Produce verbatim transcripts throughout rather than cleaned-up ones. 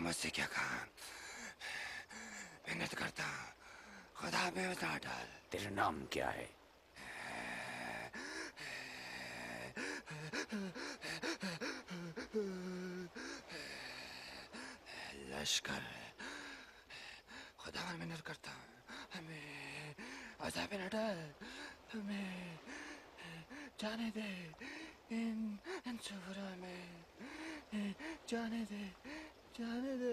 مجھ سے کیا کہا؟ محنت کرتا ہوں، خدا پہ نہ ڈال۔ تیرا نام کیا ہے؟ لشکر۔ خدا میں محنت کرتا ہوں، ہمیں عذاب نہ ڈال، ہمیں جانے دے، ان ان صبروں میں جانے دے، جانے دے۔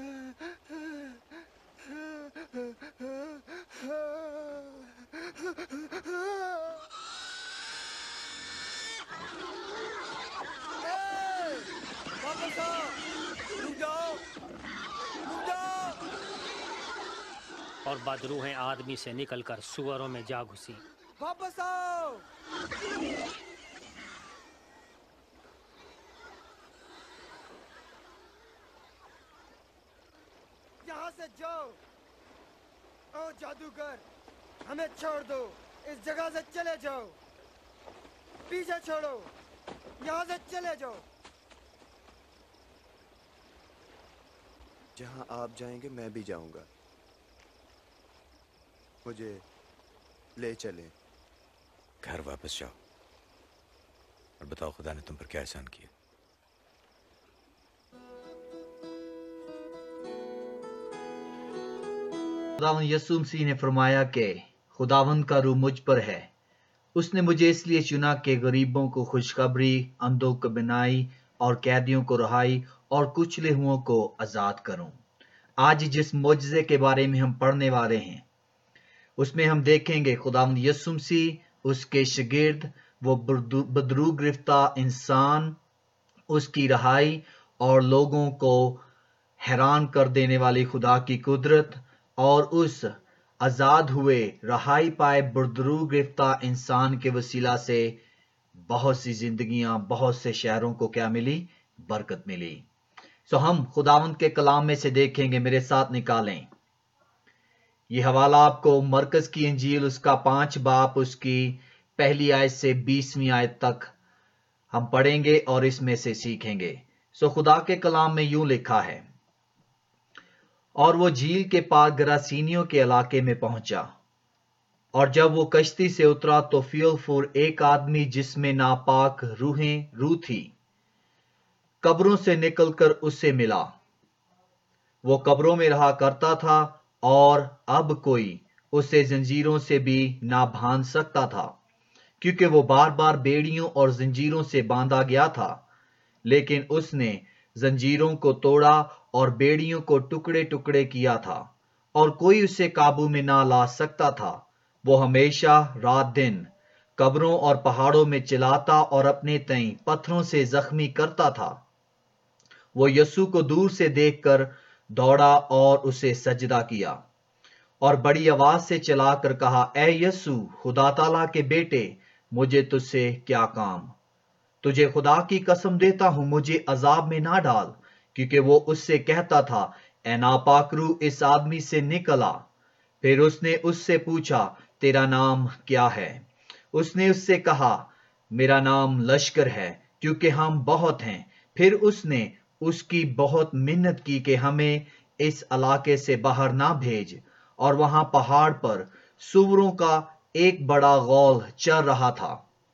واپس آؤ، رک جاؤ، رک جاؤ۔ اور بدروحیں آدمی سے نکل کر سوروں میں جا گھسی۔ واپس آؤ۔ یہاں سے جاؤ، او جادوگر، ہمیں چھوڑ دو، اس جگہ سے چلے جاؤ، پیچھے چھوڑو، یہاں سے چلے جاؤ۔ جہاں آپ جائیں گے میں بھی جاؤں گا، مجھے لے چلیں۔ گھر واپس جاؤ اور بتاؤ خدا نے تم پر کیا احسان کیا۔ خداوند یسوع مسیح نے فرمایا کہ خداوند کا روح مجھ پر ہے، اس نے مجھے اس لیے چنا کہ غریبوں کو خوشخبری، اندھوں کو بینائی اور قیدیوں کو رہائی اور کچلے ہوئوں کو آزاد کروں۔ آج جس معجزے کے بارے میں ہم پڑھنے والے ہیں اس میں ہم دیکھیں گے خداوند یسوع مسیح، اس کے شاگرد، وہ بدرو گرفتہ انسان، اس کی رہائی اور لوگوں کو حیران کر دینے والی خدا کی قدرت، اور اس آزاد ہوئے رہائی پائے بدرو گرفتہ انسان کے وسیلہ سے بہت سی زندگیاں، بہت سے شہروں کو کیا ملی؟ برکت ملی۔ سو ہم خداوند کے کلام میں سے دیکھیں گے، میرے ساتھ نکالیں یہ حوالہ آپ کو مرکز کی انجیل، اس کا پانچ باپ، اس کی پہلی آیت سے بیسویں آیت تک ہم پڑھیں گے اور اس میں سے سیکھیں گے۔ سو خدا کے کلام میں یوں لکھا ہے، اور وہ جھیل کے پار گراسینیوں کے علاقے میں پہنچا، اور جب وہ کشتی سے اترا تو فی الفور ایک آدمی جس میں ناپاک روحیں روح تھی قبروں سے نکل کر اس سے ملا۔ وہ قبروں میں رہا کرتا تھا اور اب کوئی اسے زنجیروں سے بھی نہ باندھ سکتا تھا، کیونکہ وہ بار بار بیڑیوں اور زنجیروں سے باندھا گیا تھا، لیکن اس نے زنجیروں کو توڑا اور بیڑیوں کو ٹکڑے ٹکڑے کیا تھا، اور کوئی اسے قابو میں نہ لا سکتا تھا۔ وہ ہمیشہ رات دن قبروں اور پہاڑوں میں چلاتا اور اپنے تئیں پتھروں سے زخمی کرتا تھا۔ وہ یسوع کو دور سے دیکھ کر دوڑا اور اسے سجدہ کیا، اور بڑی آواز سے چلا کر کہا، اے یسوع، خدا تعالیٰ کے بیٹے، مجھے تجھ سے کیا کام؟ تجھے خدا کی قسم دیتا ہوں، مجھے عذاب میں نہ ڈال۔ کیونکہ وہ اس سے کہتا تھا، اے ناپاک روح، اس آدمی سے نکل آ۔ پھر اس نے اس سے پوچھا، تیرا نام کیا ہے؟ اس نے اس سے کہا، میرا نام لشکر ہے، کیونکہ ہم بہت ہیں۔ پھر اس نے اس کی بہت منت کی کہ ہمیں اس علاقے سے باہر نہ بھیج، اور وہاں پہاڑ پر سوروں کا ایک بڑا غول چر رہا تھا۔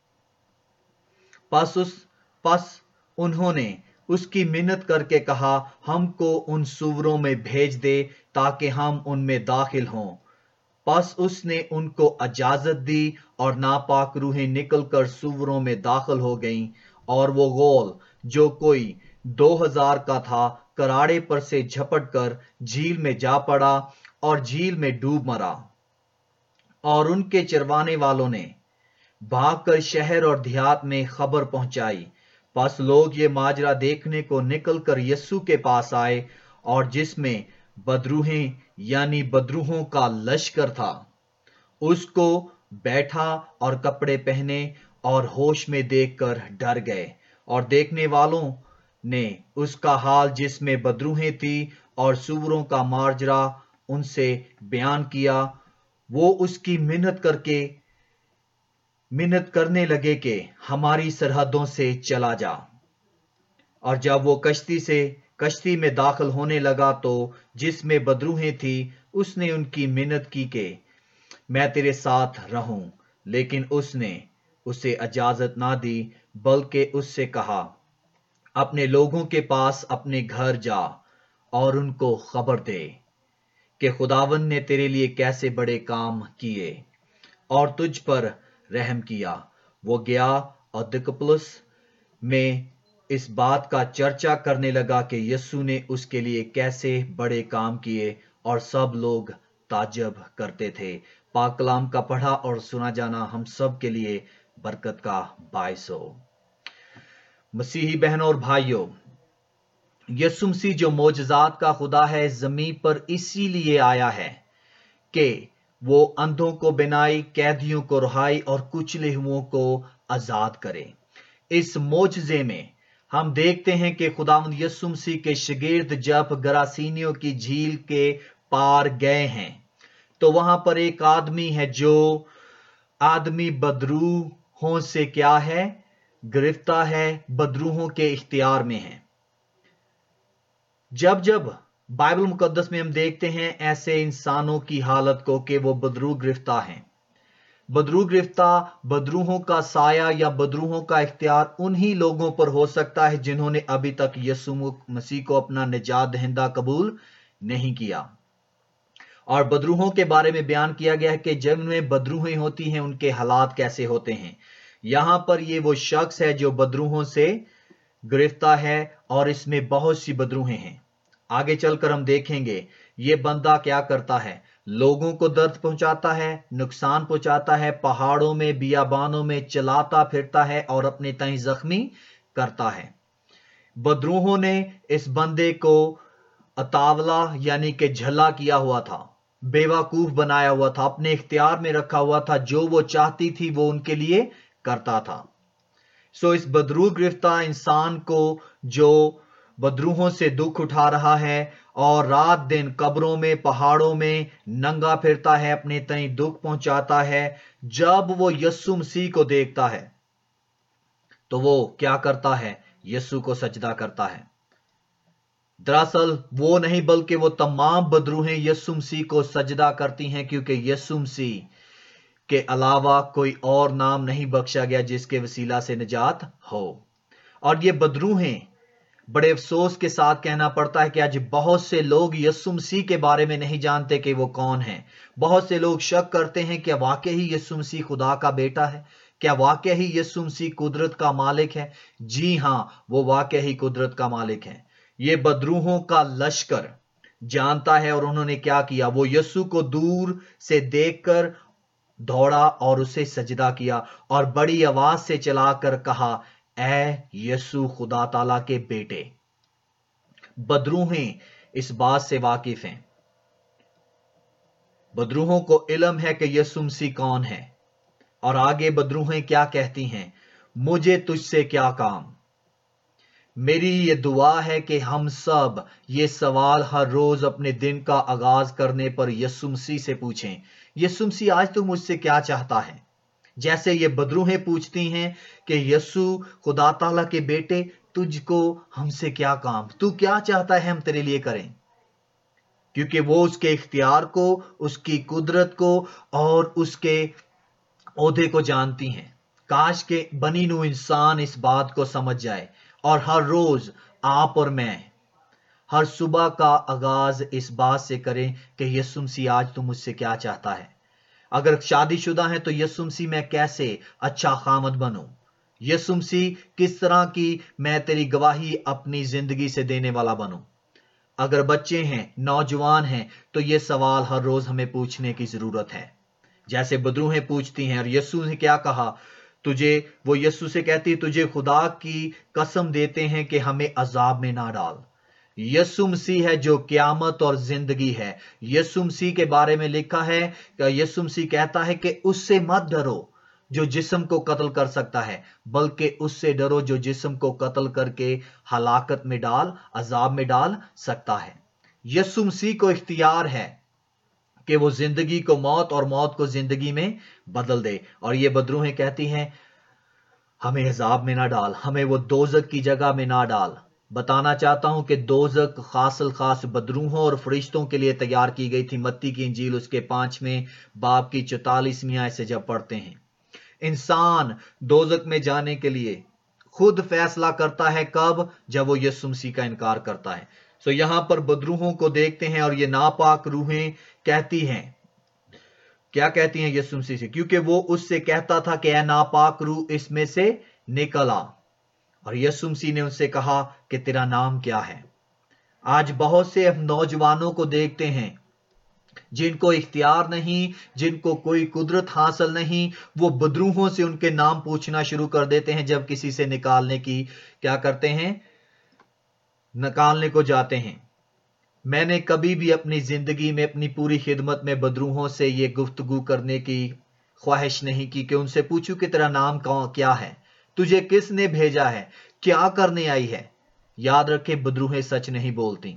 پس اس پس انہوں نے اس کی منت کر کے کہا، ہم کو ان سوروں میں بھیج دے تاکہ ہم ان میں داخل ہوں۔ پس اس نے ان کو اجازت دی، اور ناپاک روحیں نکل کر سوروں میں داخل ہو گئیں، اور وہ غول جو کوئی دو ہزار کا تھا کراڑے پر سے جھپٹ کر جھیل میں جا پڑا اور جھیل میں ڈوب مرا۔ اور ان کے چروانے والوں نے بھاگ کر شہر اور دیہات میں خبر پہنچائی۔ پس لوگ یہ ماجرا دیکھنے کو نکل کر یسوع کے پاس آئے، اور جس میں بدروحیں یعنی بدروحوں کا لشکر تھا، اس کو بیٹھا اور کپڑے پہنے اور ہوش میں دیکھ کر ڈر گئے، اور دیکھنے والوں نے اس کا حال جس میں بدروحیں تھی اور سوروں کا ماجرا ان سے بیان کیا۔ وہ اس کی منت کر کے منت کرنے لگے کہ ہماری سرحدوں سے چلا جا۔ اور جب وہ کشتی سے کشتی میں داخل ہونے لگا تو جس میں بدروہیں تھی اس نے ان کی منت کی کہ میں تیرے ساتھ رہوں، لیکن اس نے اسے اجازت نہ دی، بلکہ اس سے کہا اپنے لوگوں کے پاس اپنے گھر جا اور ان کو خبر دے کہ خداوند نے تیرے لیے کیسے بڑے کام کیے اور تجھ پر رحم کیا۔ وہ گیا اور دکپلس میں اس بات کا چرچا کرنے لگا کہ یسوع نے اس کے لیے کیسے بڑے کام کیے، اور سب لوگ تعجب کرتے تھے۔ پاک کلام کا پڑھا اور سنا جانا ہم سب کے لیے برکت کا باعث ہو۔ مسیحی بہنوں اور بھائیوں، یسوع مسیح جو معجزات کا خدا ہے زمین پر اسی لیے آیا ہے کہ وہ اندھوں کو بینائی، قیدیوں کو رہائی اور کچلے ہوئوں کو آزاد کرے۔ اس معجزے میں ہم دیکھتے ہیں کہ خداوند یسوع مسیح کے شاگرد جب گراسینیوں کی جھیل کے پار گئے ہیں تو وہاں پر ایک آدمی ہے جو آدمی بدروحوں سے کیا ہے؟ گرفتہ ہے، بدروحوں کے اختیار میں ہے۔ جب جب بائبل مقدس میں ہم دیکھتے ہیں ایسے انسانوں کی حالت کو کہ وہ بدروح گرفتہ ہیں، بدروح گرفتہ بدروحوں کا سایہ یا بدروحوں کا اختیار انہی لوگوں پر ہو سکتا ہے جنہوں نے ابھی تک یسوع مسیح کو اپنا نجات دہندہ قبول نہیں کیا۔ اور بدروحوں کے بارے میں بیان کیا گیا ہے کہ جن میں بدروہیں ہوتی ہیں ان کے حالات کیسے ہوتے ہیں۔ یہاں پر یہ وہ شخص ہے جو بدروحوں سے گرفتہ ہے اور اس میں بہت سی بدروہیں ہیں۔ آگے چل کر ہم دیکھیں گے یہ بندہ کیا کرتا ہے، لوگوں کو درد پہنچاتا ہے، نقصان پہنچاتا ہے، پہاڑوں میں بیابانوں میں چلاتا پھرتا ہے اور اپنے تئیں زخمی کرتا ہے۔ بدروحوں نے اس بندے کو اطاولہ یعنی کہ جھلا کیا ہوا تھا، بیوقوف بنایا ہوا تھا، اپنے اختیار میں رکھا ہوا تھا، جو وہ چاہتی تھی وہ ان کے لیے کرتا تھا۔ سو اس بدروح گرفتہ انسان کو جو بدروحوں سے دکھ اٹھا رہا ہے اور رات دن قبروں میں پہاڑوں میں ننگا پھرتا ہے، اپنے تئیں دکھ پہنچاتا ہے، جب وہ یسوع مسیح کو دیکھتا ہے تو وہ کیا کرتا ہے؟ یسوع کو سجدہ کرتا ہے۔ دراصل وہ نہیں بلکہ وہ تمام بدروہیں یسوع مسیح کو سجدہ کرتی ہیں، کیونکہ یسوع مسیح کے علاوہ کوئی اور نام نہیں بخشا گیا جس کے وسیلہ سے نجات ہو۔ اور یہ بدروہیں بڑے افسوس کے ساتھ کہنا پڑتا ہے کہ آج بہت سے لوگ یسوع مسیح کے بارے میں نہیں جانتے کہ وہ کون ہیں۔ بہت سے لوگ شک کرتے ہیں کہ واقعی یسوع مسیح خدا کا بیٹا ہے، کیا واقعی یسوع مسیح قدرت کا مالک ہے؟ جی ہاں، وہ واقعی قدرت کا مالک ہے۔ یہ بدروحوں کا لشکر جانتا ہے اور انہوں نے کیا کیا؟ وہ یسوع کو دور سے دیکھ کر دوڑا اور اسے سجدہ کیا اور بڑی آواز سے چلا کر کہا، اے یسوع خدا تعالیٰ کے بیٹے۔ بدروہیں اس بات سے واقف ہیں، بدروحوں کو علم ہے کہ یسوع مسیح کون ہے۔ اور آگے بدروہیں کیا کہتی ہیں؟ مجھے تجھ سے کیا کام؟ میری یہ دعا ہے کہ ہم سب یہ سوال ہر روز اپنے دن کا آغاز کرنے پر یسوع مسیح سے پوچھیں، یسوع مسیح آج تو مجھ سے کیا چاہتا ہے؟ جیسے یہ بدروہیں پوچھتی ہیں کہ یسوع خدا تعالیٰ کے بیٹے تجھ کو ہم سے کیا کام، تو کیا چاہتا ہے ہم تیرے لیے کریں؟ کیونکہ وہ اس کے اختیار کو، اس کی قدرت کو اور اس کے عہدے کو جانتی ہیں۔ کاش کہ بنی نوع انسان اس بات کو سمجھ جائے اور ہر روز آپ اور میں ہر صبح کا آغاز اس بات سے کریں کہ یسوع مسیح آج تو مجھ سے کیا چاہتا ہے۔ اگر شادی شدہ ہیں تو یسوع مسیح میں کیسے اچھا خامد بنوں؟ یسوع مسیح کس طرح کی میں تیری گواہی اپنی زندگی سے دینے والا بنوں؟ اگر بچے ہیں، نوجوان ہیں، تو یہ سوال ہر روز ہمیں پوچھنے کی ضرورت ہے، جیسے بدروہیں پوچھتی ہیں۔ اور یسوع نے کیا کہا؟ تجھے وہ یسوع سے کہتی تجھے خدا کی قسم دیتے ہیں کہ ہمیں عذاب میں نہ ڈال۔ یسوع مسیح ہے جو قیامت اور زندگی ہے۔ یسوع مسیح کے بارے میں لکھا ہے کہ یسوع مسیح کہتا ہے کہ اس سے مت ڈرو جو جسم کو قتل کر سکتا ہے، بلکہ اس سے ڈرو جو جسم کو قتل کر کے ہلاکت میں ڈال، عذاب میں ڈال سکتا ہے۔ یسوع مسیح کو اختیار ہے کہ وہ زندگی کو موت اور موت کو زندگی میں بدل دے۔ اور یہ بدروہیں کہتی ہیں ہمیں عذاب میں نہ ڈال، ہمیں وہ دوزخ کی جگہ میں نہ ڈال बताना चाहता हूं कि दोज़ख खासल खास बदरूहों और फरिश्तों के लिए तैयार की गई थी। मत्ती की इंजील उसके पांचवें बाब की चौतालीसवीं आयत से जब पढ़ते हैं, इंसान दोज़ख में जाने के लिए खुद फैसला करता है। कब? जब वो यीशु मसीह का इनकार करता है। सो यहां पर बदरूहों को देखते हैं और ये नापाक रूहें कहती हैं, क्या कहती हैं यीशु मसीह से? क्योंकि वो उससे कहता था कि ऐ नापाक रूह इसमें से निकल आ, और यीशु मसीह ने उनसे कहा कि तेरा नाम क्या है। आज बहुत से हम नौजवानों को देखते हैं जिनको इख्तियार नहीं, जिनको कोई कुदरत हासिल नहीं, वो बदरूहों से उनके नाम पूछना शुरू कर देते हैं। जब किसी से निकालने की क्या करते हैं, निकालने को जाते हैं। मैंने कभी भी अपनी जिंदगी में अपनी पूरी खिदमत में बदरूहों से ये गुफ्तगू करने की ख्वाहिश नहीं की कि उनसे पूछूं कि तेरा नाम क्या है, तुझे किसने भेजा है, क्या करने आई है। याद रखे, बदरूहें सच नहीं बोलती,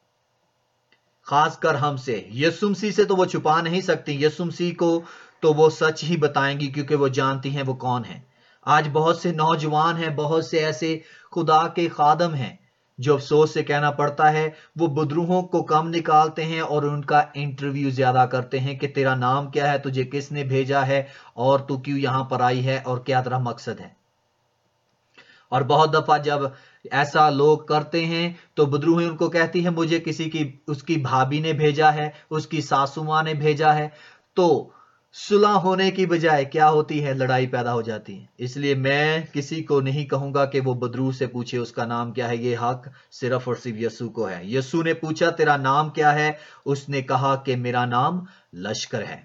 खासकर हमसे। यीशु मसीह से तो वो छुपा नहीं सकती, यीशु मसीह को तो वो सच ही बताएंगी क्योंकि वो जानती हैं वो कौन है। आज बहुत से नौजवान हैं, बहुत से ऐसे खुदा के खादम हैं जो अफसोस से कहना पड़ता है वो बदरूहों को कम निकालते हैं और उनका इंटरव्यू ज्यादा करते हैं कि तेरा नाम क्या है, तुझे किसने भेजा है, और तू क्यों यहां पर आई है, और क्या तेरा मकसद है। और बहुत दफा जब ऐसा लोग करते हैं तो बदरूहें उनको कहती है मुझे किसी की, उसकी भाभी ने भेजा है, उसकी सासू मां ने भेजा है। तो सुलह होने की बजाय क्या होती है, लड़ाई पैदा हो जाती है। इसलिए मैं किसी को नहीं कहूंगा कि वो बदरूह से पूछे उसका नाम क्या है। ये हक सिर्फ और सिर्फ यीशु को है। यीशु ने पूछा तेरा नाम क्या है, उसने कहा कि मेरा नाम लश्कर है।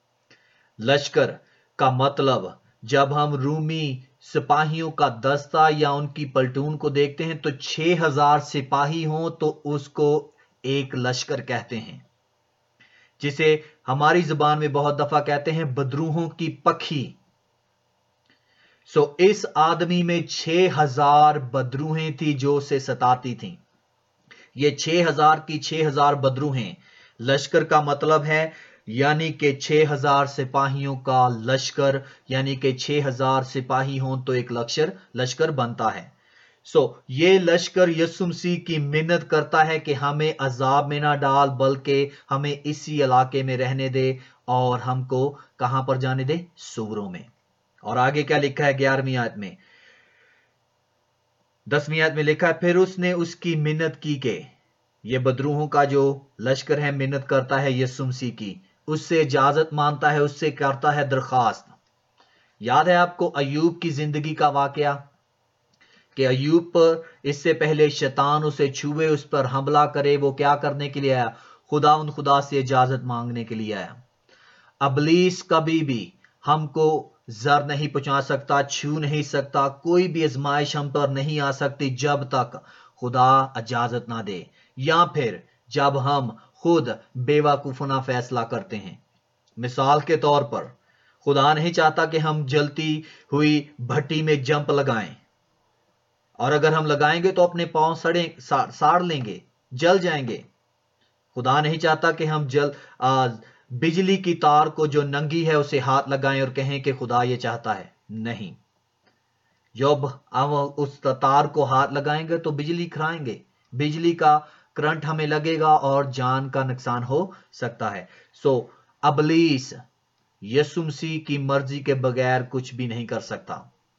लश्कर का मतलब, जब हम रूमी सिपाहियों का दस्ता या उनकी पलटून को देखते हैं तो छह हजार सिपाही हों तो उसको एक लश्कर कहते हैं, जिसे हमारी जुबान में बहुत दफा कहते हैं बदरूहों की पखी। सो इस आदमी में छह हजार बदरूहें थी जो उसे सताती थी। ये छह हजार की छह हजार बदरूहें, लश्कर का मतलब है यानी कि छह हजार सिपाहियों का लश्कर, यानी कि छह हजार सिपाही हों तो एक लश्कर लश्कर बनता है। सो so, ये लश्कर यीशु मसीह की मिन्नत करता है कि हमें अजाब में ना डाल, बल्कि हमें इसी इलाके में रहने दे और हमको कहां पर जाने दे, सूरों में। और आगे क्या लिखा है ग्यारहवीं आयत में, दसवीं आयत में लिखा है, फिर उसने उसकी मिन्नत की के, ये बदरूहों का जो लश्कर है मिन्नत करता है यीशु मसीह की, उससे इजाजत मांगता है, उससे करता है दरखास्त। याद है आपको अय्यूब की जिंदगी का वाकया कि अय्यूब पर इससे पहले शैतान उसे छुए, उस पर हमला करे, वो क्या करने के लिए आया, खुदा उन खुदा से इजाजत मांगने के लिए आया। अबलीस कभी भी हमको जर नहीं पहुंचा सकता, छू नहीं सकता, कोई भी आजमाइश हम पर नहीं आ सकती जब तक खुदा इजाजत ना दे, या फिर जब हम खुद बेवकूफना फैसला करते हैं। मिसाल के तौर पर खुदा नहीं चाहता कि हम जलती हुई भट्टी में जंप लगाएं, और अगर हम लगाएंगे तो अपने पांव सड़े सा, साड़ लेंगे, जल जाएंगे। खुदा नहीं चाहता कि हम जल आ, बिजली की तार को जो नंगी है उसे हाथ लगाएं और कहें कि खुदा ये चाहता है। नहीं, जब हम उस तार को हाथ लगाएंगे तो बिजली खराएंगे, बिजली का करंट हमें लगेगा और जान का नुकसान हो सकता है। सो अबलीस यीशु मसीह की मर्जी के बगैर कुछ भी नहीं कर सकता।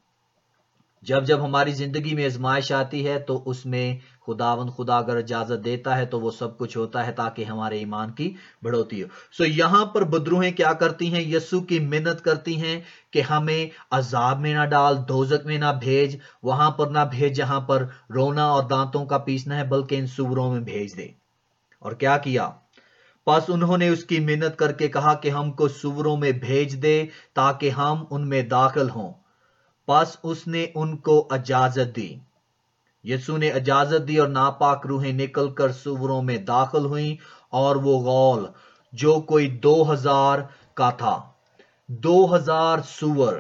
जब जब हमारी जिंदगी में आजमाइश आती है तो उसमें खुदावंद खुदा अगर इजाजत देता है तो वो सब कुछ होता है ताकि हमारे ईमान की बढ़ोतरी हो। सो यहां पर बदरूहें क्या करती हैं, यीशु की मिन्नत करती हैं कि हमें अजाब में ना डाल, दोजक में ना भेज, वहां पर ना भेज जहां पर रोना और दांतों का पीसना है, बल्कि इन सूरों में भेज दे। और क्या किया, बस उन्होंने उसकी मिन्नत करके कहा कि हमको सूरों में भेज दे ताकि हम उनमें दाखिल हों। बस उसने उनको इजाजत दी, यीशु ने इजाजत दी और नापाक रूहें निकलकर सूरों में दाखिल हुई। और वो गौल जो कोई दो हजार का था, दो हजार सूअर।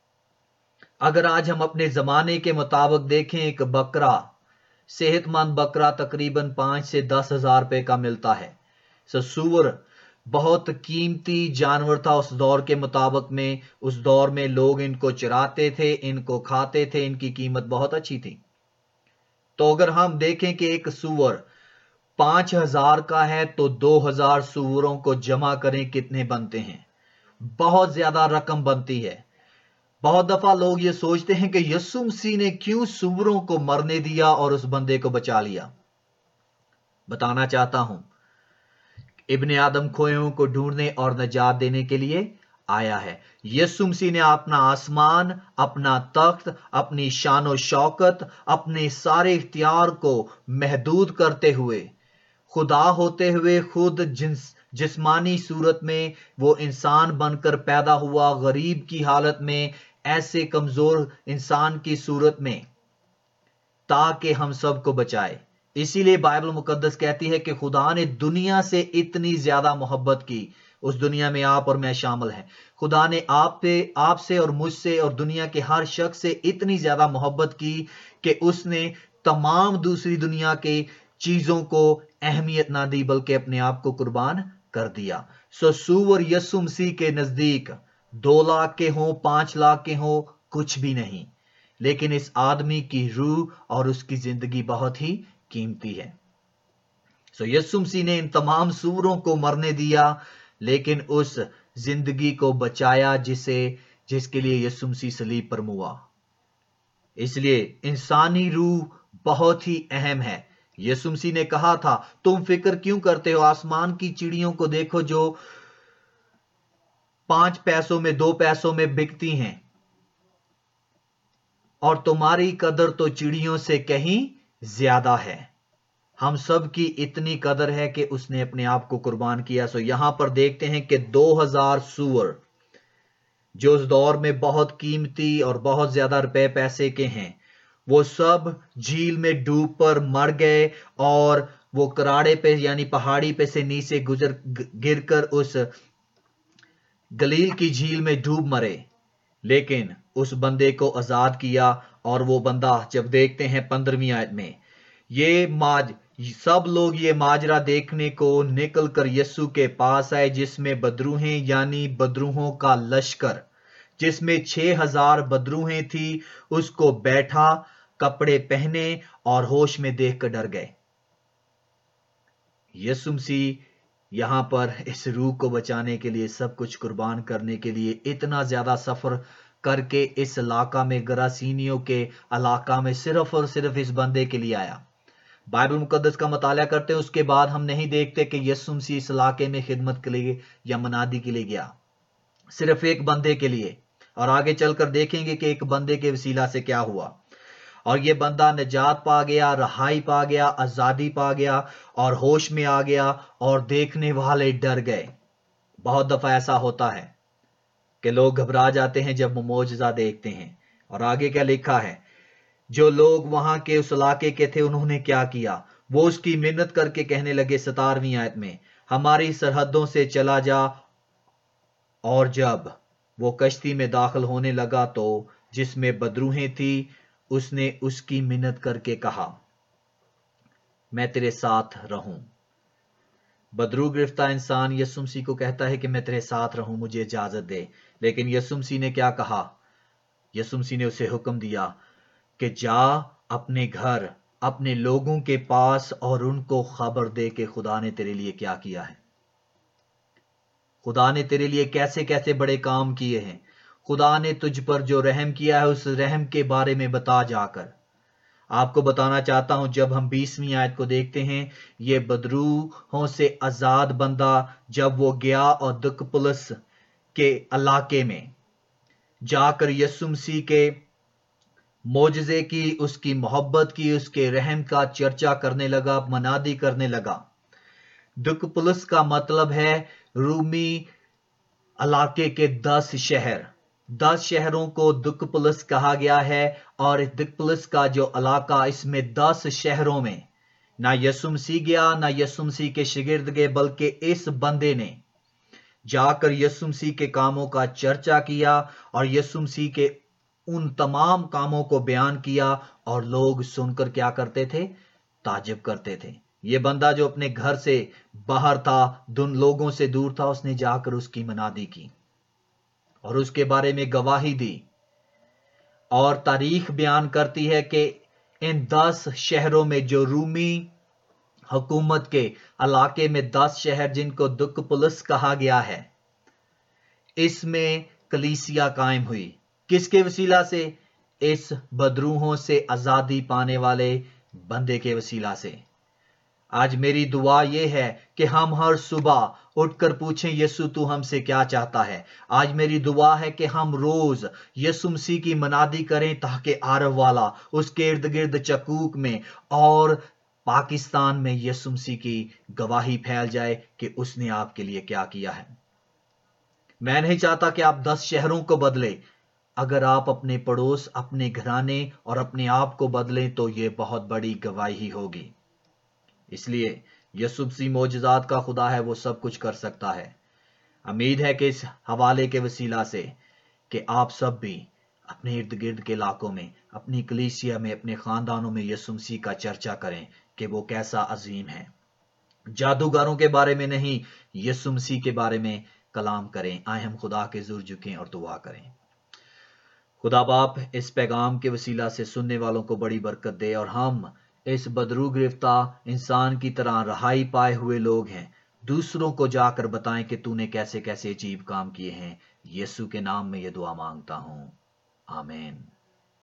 अगर आज हम अपने जमाने के मुताबिक देखें, एक बकरा, सेहतमंद बकरा तकरीबन पांच से दस हजार रुपए का मिलता है। सो सूअर बहुत कीमती जानवर था उस दौर के मुताबिक में। उस दौर में लोग इनको चराते थे, इनको खाते थे, इनकी कीमत बहुत अच्छी थी। تو اگر ہم دیکھیں کہ ایک سور پانچ ہزار کا ہے تو دو ہزار سوروں کو جمع کریں کتنے بنتے ہیں؟ بہت زیادہ رقم بنتی ہے۔ بہت دفعہ لوگ یہ سوچتے ہیں کہ یسوع مسیح نے کیوں سوروں کو مرنے دیا اور اس بندے کو بچا لیا؟ بتانا چاہتا ہوں، ابن آدم کھوئوں کو ڈھونڈنے اور نجات دینے کے لیے آیا ہے۔ یسوع مسیح نے اپنا آسمان، اپنا تخت، اپنی شان و شوکت، اپنے سارے اختیار کو محدود کرتے ہوئے، خدا ہوتے ہوئے خود جنس جسمانی صورت میں وہ انسان بن کر پیدا ہوا، غریب کی حالت میں، ایسے کمزور انسان کی صورت میں، تاکہ ہم سب کو بچائے۔ اسی لیے بائبل مقدس کہتی ہے کہ خدا نے دنیا سے اتنی زیادہ محبت کی، اس دنیا میں آپ اور میں شامل ہیں۔ خدا نے آپ پہ آپ سے اور مجھ سے اور دنیا کے ہر شخص سے اتنی زیادہ محبت کی کہ اس نے تمام دوسری دنیا کے چیزوں کو اہمیت نہ دی بلکہ اپنے آپ کو قربان کر دیا۔ سو سور یسوع مسیح کے نزدیک دو لاکھ کے ہوں، پانچ لاکھ کے ہوں، کچھ بھی نہیں، لیکن اس آدمی کی روح اور اس کی زندگی بہت ہی قیمتی ہے۔ سو یسوع مسیح نے ان تمام سوروں کو مرنے دیا، لیکن اس زندگی کو بچایا جسے جس کے لیے یسوع مسیح صلیب پر موا۔ اس لیے انسانی روح بہت ہی اہم ہے۔ یسوع مسیح نے کہا تھا، تم فکر کیوں کرتے ہو؟ آسمان کی چڑیوں کو دیکھو جو پانچ پیسوں میں، دو پیسوں میں بکتی ہیں، اور تمہاری قدر تو چڑیوں سے کہیں زیادہ ہے۔ ہم سب کی اتنی قدر ہے کہ اس نے اپنے آپ کو قربان کیا۔ سو یہاں پر دیکھتے ہیں کہ دو ہزار سور جو اس دور میں بہت قیمتی اور بہت زیادہ روپے پیسے کے ہیں، وہ سب جھیل میں ڈوب پر مر گئے، اور وہ کراڑے پہ یعنی پہاڑی پہ سے نیچے گزر گر کر اس گلیل کی جھیل میں ڈوب مرے۔ لیکن اس بندے کو آزاد کیا، اور وہ بندہ جب دیکھتے ہیں پندرہویں آیت میں، یہ ماج سب لوگ یہ ماجرا دیکھنے کو نکل کر یسوع کے پاس آئے، جس میں بدروہیں یعنی بدروہوں کا لشکر، جس میں چھ ہزار بدروہیں تھی، اس کو بیٹھا، کپڑے پہنے اور ہوش میں دیکھ کر ڈر گئے۔ یسوع مسیح یہاں پر اس روح کو بچانے کے لیے، سب کچھ قربان کرنے کے لیے اتنا زیادہ سفر کر کے اس علاقہ میں، گراسینیوں کے علاقہ میں، صرف اور صرف اس بندے کے لیے آیا۔ بائبل مقدس کا مطالعہ کرتے ہیں، اس کے بعد ہم نہیں دیکھتے کہ یسوع مسیح اس علاقے میں خدمت کے لیے یا منادی کے لیے گیا، صرف ایک بندے کے لیے۔ اور آگے چل کر دیکھیں گے کہ ایک بندے کے وسیلہ سے کیا ہوا، اور یہ بندہ نجات پا گیا، رہائی پا گیا، آزادی پا گیا، اور ہوش میں آ گیا، اور دیکھنے والے ڈر گئے۔ بہت دفعہ ایسا ہوتا ہے کہ لوگ گھبرا جاتے ہیں جب وہ معجزہ دیکھتے ہیں۔ اور آگے کیا لکھا ہے؟ جو لوگ وہاں کے اس علاقے کے تھے انہوں نے کیا کیا؟ وہ اس کی منت کر کے کہنے لگے، ستارویں آیت میں، ہماری سرحدوں سے چلا جا۔ اور جب وہ کشتی میں داخل ہونے لگا تو جس میں بدروہیں تھی، اس نے اس کی منت کر کے کہا، میں تیرے ساتھ رہوں۔ بدرو گرفتہ انسان یسوع مسیح کو کہتا ہے کہ میں تیرے ساتھ رہوں، مجھے اجازت دے، لیکن یسوع مسیح نے کیا کہا؟ یسوع مسیح نے اسے حکم دیا کہ جا اپنے گھر، اپنے لوگوں کے پاس، اور ان کو خبر دے کہ خدا نے تیرے لیے کیا کیا ہے، خدا نے تیرے لیے کیسے کیسے بڑے کام کیے ہیں، خدا نے تجھ پر جو رحم کیا ہے اس رحم کے بارے میں بتا جا کر۔ آپ کو بتانا چاہتا ہوں، جب ہم بیسویں آیت کو دیکھتے ہیں، یہ بدروحوں سے آزاد بندہ جب وہ گیا اور دکپلس کے علاقے میں جا کر یسوع مسیح کے معجزے کی، اس کی محبت کی، اس کے رحم کا چرچا کرنے لگا، منادی کرنے لگا۔ دکپلس کا مطلب ہے رومی علاقے کے دس شہر، دس شہروں کو دکپلس کہا گیا ہے، اور دکپلس کا جو علاقہ، اس میں دس شہروں میں نہ یسوع مسیح گیا، نہ یسوع مسیح کے شاگرد گئے، بلکہ اس بندے نے جا کر یسوع مسیح کے کاموں کا چرچا کیا، اور یسوع مسیح کے ان تمام کاموں کو بیان کیا، اور لوگ سن کر کیا کرتے تھے؟ تعجب کرتے تھے۔ یہ بندہ جو اپنے گھر سے باہر تھا، دن لوگوں سے دور تھا، اس نے جا کر اس کی منادی کی اور اس کے بارے میں گواہی دی، اور تاریخ بیان کرتی ہے کہ इन दस शहरों में जो रूमी हुकूमत के इलाके में दस शहर जिनको दुक पुलिस कहा गया है, इसमें कलीसिया कायम हुई। किसके वसीला से? इस बदरूहों से आजादी पाने वाले बंदे के वसीला से। आज मेरी दुआ यह है कि हम हर सुबह उठकर पूछें, यीशु तू हमसे क्या चाहता है। आज मेरी दुआ है कि हम रोज यीशु मसीह की मनादी करें ताकि आरव वाला उसके इर्द गिर्द चकूक में और पाकिस्तान में यीशु मसीह की गवाही फैल जाए कि उसने आपके लिए क्या किया है। मैं नहीं चाहता कि आप दस शहरों को बदले। अगर आप अपने पड़ोस, अपने घराने और अपने आप को बदलें तो यह बहुत बड़ी गवाही होगी। इसलिए यीशु मसीह मौजूदात का खुदा है, वो सब कुछ कर सकता है। उम्मीद है कि इस हवाले के वसीला से कि आप सब भी अपने इर्द गिर्द के इलाकों में, अपनी कलीसिया में, अपने खानदानों में यीशु मसीह का चर्चा करें कि वो कैसा अजीम है। जादूगरों के बारे में नहीं, यीशु मसीह के बारे में कलाम करें। आए हम खुदा के जुर झुकें और दुआ करें। खुदा बाप, इस पैगाम के वसीला से सुनने वालों को बड़ी बरकत दे और हम इस बदरू गिरफ्ता इंसान की तरह रहाई पाए हुए लोग हैं, दूसरों को जाकर बताएं कि तूने कैसे कैसे अजीब काम किए हैं। यीशु के नाम में ये दुआ मांगता हूं, आमीन।